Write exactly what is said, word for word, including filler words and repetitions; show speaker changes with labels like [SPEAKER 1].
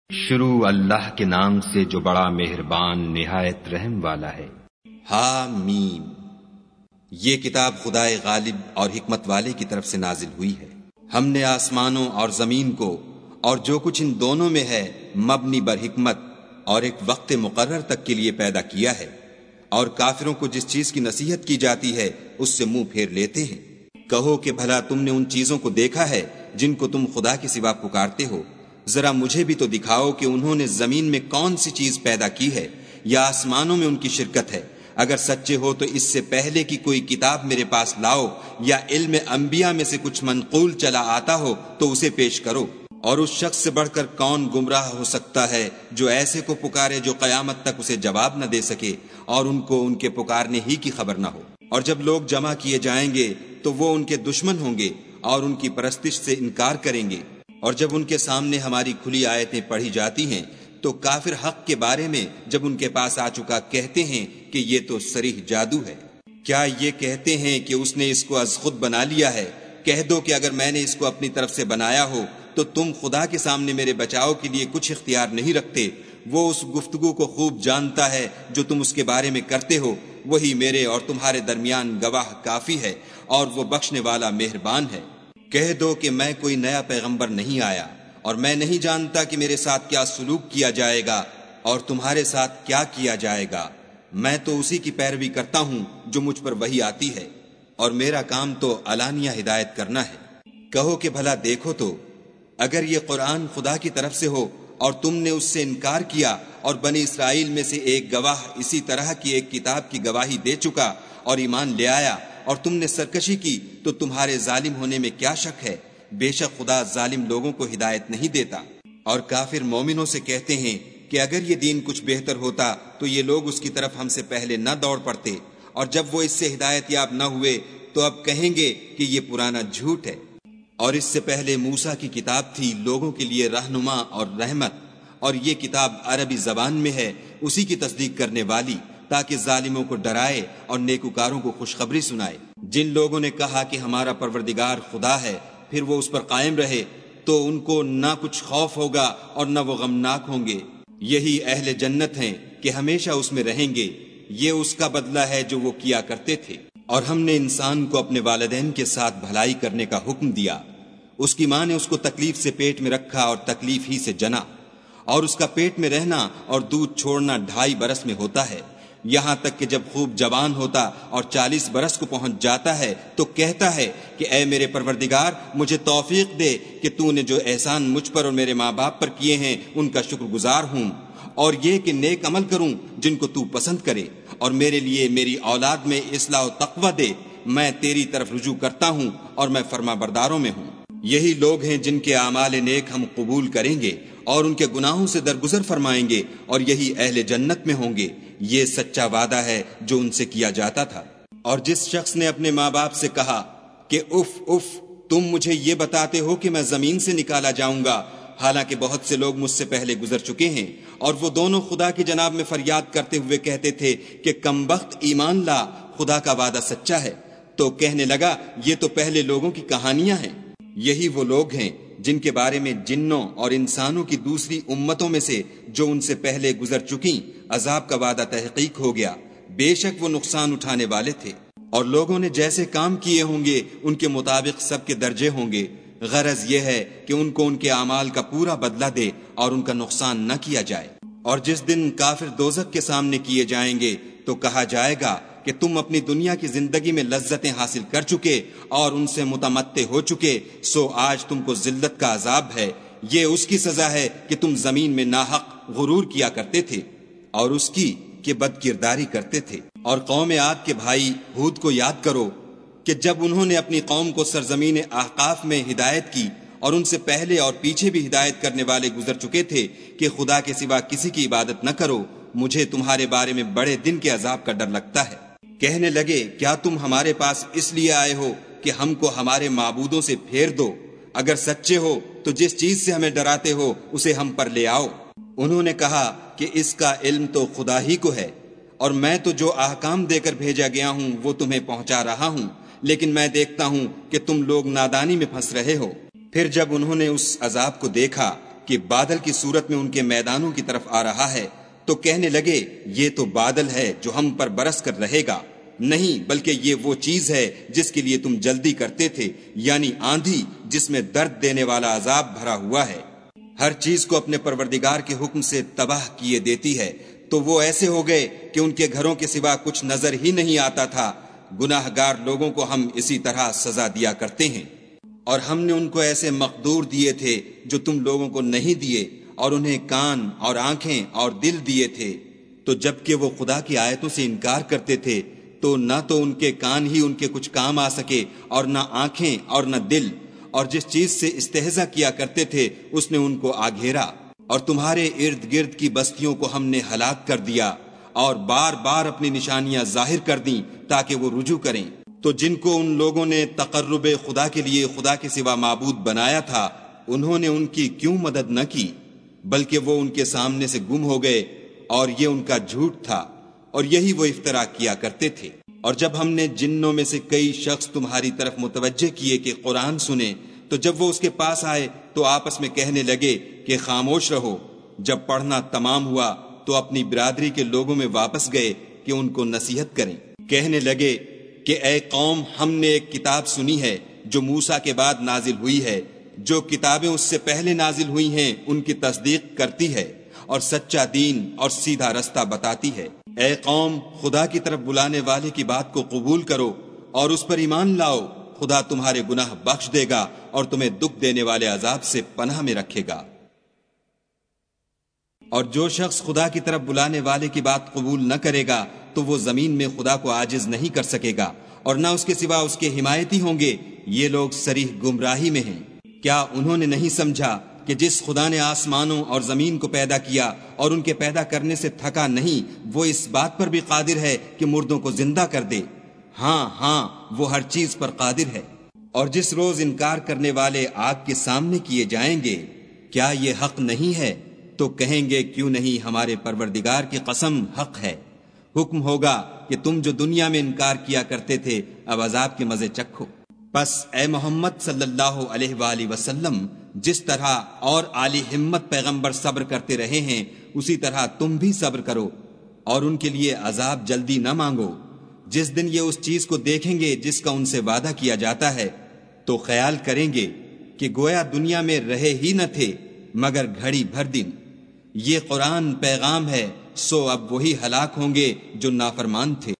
[SPEAKER 1] شروع اللہ کے نام سے جو بڑا مہربان نہایت رحم والا ہے۔
[SPEAKER 2] حامیم، یہ کتاب خدائے غالب اور حکمت والے کی طرف سے نازل ہوئی ہے۔ ہم نے آسمانوں اور زمین کو اور جو کچھ ان دونوں میں ہے مبنی بر حکمت اور ایک وقت مقرر تک کے لیے پیدا کیا ہے، اور کافروں کو جس چیز کی نصیحت کی جاتی ہے اس سے منہ پھیر لیتے ہیں۔ کہو کہ بھلا تم نے ان چیزوں کو دیکھا ہے جن کو تم خدا کے سوا پکارتے ہو؟ ذرا مجھے بھی تو دکھاؤ کہ انہوں نے زمین میں کون سی چیز پیدا کی ہے یا آسمانوں میں ان کی شرکت ہے۔ اگر سچے ہو تو اس سے پہلے کی کوئی کتاب میرے پاس لاؤ، یا علم انبیاء میں سے کچھ منقول چلا آتا ہو تو اسے پیش کرو۔ اور اس شخص سے بڑھ کر کون گمراہ ہو سکتا ہے جو ایسے کو پکارے جو قیامت تک اسے جواب نہ دے سکے اور ان کو ان کے پکارنے ہی کی خبر نہ ہو۔ اور جب لوگ جمع کیے جائیں گے تو وہ ان کے دشمن ہوں گے اور ان کی پرستش سے انکار کریں گے۔ اور جب ان کے سامنے ہماری کھلی آیتیں پڑھی جاتی ہیں تو کافر حق کے بارے میں جب ان کے پاس آ چکا کہتے ہیں کہ یہ تو صریح جادو ہے۔ کیا یہ کہتے ہیں کہ اس نے اس کو از خود بنا لیا ہے؟ کہہ دو کہ اگر میں نے اس کو اپنی طرف سے بنایا ہو تو تم خدا کے سامنے میرے بچاؤ کے لیے کچھ اختیار نہیں رکھتے۔ وہ اس گفتگو کو خوب جانتا ہے جو تم اس کے بارے میں کرتے ہو، وہی میرے اور تمہارے درمیان گواہ کافی ہے، اور وہ بخشنے والا مہربان ہے۔ کہہ دو کہ میں کوئی نیا پیغمبر نہیں آیا، اور میں نہیں جانتا کہ میرے ساتھ کیا سلوک کیا جائے گا اور تمہارے ساتھ کیا کیا جائے گا۔ میں تو اسی کی پیروی کرتا ہوں جو مجھ پر وحی آتی ہے، اور میرا کام تو علانیہ ہدایت کرنا ہے۔ کہو کہ بھلا دیکھو تو اگر یہ قرآن خدا کی طرف سے ہو اور تم نے اس سے انکار کیا، اور بنی اسرائیل میں سے ایک گواہ اسی طرح کی ایک کتاب کی گواہی دے چکا اور ایمان لے آیا، اور تم نے سرکشی کی، تو تمہارے ظالم ہونے میں کیا شک ہے؟ بے شک خدا ظالم لوگوں کو ہدایت نہیں دیتا۔ اور کافر مومنوں سے کہتے ہیں کہ اگر یہ دین کچھ بہتر ہوتا تو یہ لوگ اس کی طرف ہم سے پہلے نہ دوڑ پڑتے، اور جب وہ اس سے ہدایت یاب نہ ہوئے تو اب کہیں گے کہ یہ پرانا جھوٹ ہے۔ اور اس سے پہلے موسیٰ کی کتاب تھی لوگوں کے لیے رہنما اور رحمت، اور یہ کتاب عربی زبان میں ہے اسی کی تصدیق کرنے والی، تاکہ ظالموں کو ڈرائے اور نیکوکاروں کو خوشخبری سنائے۔ جن لوگوں نے کہا کہ ہمارا پروردگار خدا ہے پھر وہ اس پر قائم رہے تو ان کو نہ کچھ خوف ہوگا اور نہ وہ غمناک ہوں گے۔ یہی اہل جنت ہیں کہ ہمیشہ اس میں رہیں گے، یہ اس کا بدلہ ہے جو وہ کیا کرتے تھے۔ اور ہم نے انسان کو اپنے والدین کے ساتھ بھلائی کرنے کا حکم دیا۔ اس کی ماں نے اس کو تکلیف سے پیٹ میں رکھا اور تکلیف ہی سے جنا، اور اس کا پیٹ میں رہنا اور دودھ چھوڑنا ڈھائی برس میں ہوتا ہے، یہاں تک کہ جب خوب جوان ہوتا اور چالیس برس کو پہنچ جاتا ہے تو کہتا ہے کہ اے میرے پروردگار، مجھے توفیق دے کہ تو نے جو احسان مجھ پر اور میرے ماں باپ پر کیے ہیں ان کا شکر گزار ہوں، اور یہ کہ نیک عمل کروں جن کو تو پسند کرے، اور میرے لیے میری اولاد میں اصلاح و تقوی دے، میں تیری طرف رجوع کرتا ہوں اور میں فرما برداروں میں ہوں۔ یہی لوگ ہیں جن کے اعمال نیک ہم قبول کریں گے اور ان کے گناہوں سے درگزر فرمائیں گے، اور یہی اہل جنت میں ہوں گے۔ یہ سچا وعدہ ہے جو ان سے کیا جاتا تھا۔ اور جس شخص نے اپنے ماں باپ سے کہا کہ اف اف تم مجھے یہ بتاتے ہو کہ میں زمین سے نکالا جاؤں گا، حالانکہ بہت سے لوگ مجھ سے پہلے گزر چکے ہیں، اور وہ دونوں خدا کی جناب میں فریاد کرتے ہوئے کہتے تھے کہ کمبخت ایمان لا، خدا کا وعدہ سچا ہے، تو کہنے لگا یہ تو پہلے لوگوں کی کہانیاں ہیں۔ یہی وہ لوگ ہیں جن کے بارے میں جنوں اور انسانوں کی دوسری امتوں میں سے جو ان سے پہلے گزر چکیں عذاب کا وعدہ تحقیق ہو گیا، بے شک وہ نقصان اٹھانے والے تھے۔ اور لوگوں نے جیسے کام کیے ہوں گے ان کے مطابق سب کے درجے ہوں گے، غرض یہ ہے کہ ان کو ان کے اعمال کا پورا بدلہ دے اور ان کا نقصان نہ کیا جائے۔ اور جس دن کافر دوزخ کے سامنے کیے جائیں گے تو کہا جائے گا کہ تم اپنی دنیا کی زندگی میں لذتیں حاصل کر چکے اور ان سے متمتع ہو چکے، سو آج تم کو ذلت کا عذاب ہے۔ یہ اس کی سزا ہے کہ تم زمین میں ناحق غرور کیا کرتے تھے، اور اس کی کہ بد کرداری کرتے تھے۔ اور قوم عاد کے بھائی ہود کو یاد کرو کہ جب انہوں نے اپنی قوم کو سرزمین احقاف میں ہدایت کی، اور ان سے پہلے اور پیچھے بھی ہدایت کرنے والے گزر چکے تھے کہ خدا کے سوا کسی کی عبادت نہ کرو، مجھے تمہارے بارے میں بڑے دن کے عذاب کا ڈر لگتا ہے۔ کہنے لگے کیا تم ہمارے پاس اس لیے آئے ہو کہ ہم کو ہمارے معبودوں سے پھیر دو؟ اگر سچے ہو تو جس چیز سے ہمیں ڈراتے ہو اسے ہم پر لے آؤ۔ انہوں نے کہا کہ اس کا علم تو خدا ہی کو ہے، اور میں تو جو احکام دے کر بھیجا گیا ہوں وہ تمہیں پہنچا رہا ہوں، لیکن میں دیکھتا ہوں کہ تم لوگ نادانی میں پھنس رہے ہو۔ پھر جب انہوں نے اس عذاب کو دیکھا کہ بادل کی صورت میں ان کے میدانوں کی طرف آ رہا ہے تو کہنے لگے یہ تو بادل ہے جو ہم پر برس کر رہے گا، نہیں بلکہ یہ وہ چیز ہے جس کے لیے تم جلدی کرتے تھے، یعنی آندھی جس میں درد دینے والا عذاب بھرا ہوا ہے۔ ہر چیز کو اپنے پروردگار کے حکم سے تباہ کیے دیتی ہے، تو وہ ایسے ہو گئے کہ ان کے گھروں کے سوا کچھ نظر ہی نہیں آتا تھا۔ گناہ گار لوگوں کو ہم اسی طرح سزا دیا کرتے ہیں، اور ہم نے ان کو ایسے مقدور دیے تھے جو تم لوگوں کو نہیں دیے، اور انہیں کان اور آنکھیں اور دل دیے تھے، تو جب کہ وہ خدا کی آیتوں سے انکار کرتے تھے تو نہ تو ان کے کان ہی ان کے کچھ کام آ سکے اور نہ آنکھیں اور نہ دل، اور جس چیز سے استہزا کیا کرتے تھے اس نے ان کو آ گھیرا، اور تمہارے ارد گرد کی بستیوں کو ہم نے ہلاک کر دیا اور بار بار اپنی نشانیاں ظاہر کر دیں تاکہ وہ رجوع کریں۔ تو جن کو ان لوگوں نے تقرب خدا کے لیے خدا کے سوا معبود بنایا تھا، انہوں نے ان کی کیوں مدد نہ کی، بلکہ وہ ان کے سامنے سے گم ہو گئے، اور یہ ان کا جھوٹ تھا اور یہی وہ افترا کیا کرتے تھے۔ اور جب ہم نے جنوں میں سے کئی شخص تمہاری طرف متوجہ کیے کہ قرآن سنیں، تو جب وہ اس کے پاس آئے تو آپس میں کہنے لگے کہ خاموش رہو۔ جب پڑھنا تمام ہوا تو اپنی برادری کے لوگوں میں واپس گئے کہ ان کو نصیحت کریں۔ کہنے لگے کہ اے قوم، ہم نے ایک کتاب سنی ہے جو موسیٰ کے بعد نازل ہوئی ہے، جو کتابیں اس سے پہلے نازل ہوئی ہیں ان کی تصدیق کرتی ہے اور سچا دین اور سیدھا رستہ بتاتی ہے۔ اے قوم، خدا کی طرف بلانے والے کی بات کو قبول کرو اور اس پر ایمان لاؤ، خدا تمہارے گناہ بخش دے گا اور تمہیں دکھ دینے والے عذاب سے پناہ میں رکھے گا۔ اور جو شخص خدا کی طرف بلانے والے کی بات قبول نہ کرے گا تو وہ زمین میں خدا کو عاجز نہیں کر سکے گا، اور نہ اس کے سوا اس کے حمایتی ہوں گے۔ یہ لوگ صریح گمراہی میں ہیں۔ کیا انہوں نے نہیں سمجھا کہ جس خدا نے آسمانوں اور زمین کو پیدا کیا اور ان کے پیدا کرنے سے تھکا نہیں، وہ اس بات پر بھی قادر ہے کہ مردوں کو زندہ کر دے؟ ہاں ہاں، وہ ہر چیز پر قادر ہے۔ اور جس روز انکار کرنے والے آگ کے سامنے کیے جائیں گے، کیا یہ حق نہیں ہے؟ تو کہیں گے کیوں نہیں، ہمارے پروردگار کی قسم حق ہے۔ حکم ہوگا کہ تم جو دنیا میں انکار کیا کرتے تھے اب عذاب کے مزے چکھو۔ پس اے محمد صلی اللہ علیہ وآلہ وسلم، جس طرح اور عالی ہمت پیغمبر صبر کرتے رہے ہیں اسی طرح تم بھی صبر کرو، اور ان کے لیے عذاب جلدی نہ مانگو۔ جس دن یہ اس چیز کو دیکھیں گے جس کا ان سے وعدہ کیا جاتا ہے تو خیال کریں گے کہ گویا دنیا میں رہے ہی نہ تھے مگر گھڑی بھر دن۔ یہ قرآن پیغام ہے، سو اب وہی ہلاک ہوں گے جو نافرمان تھے۔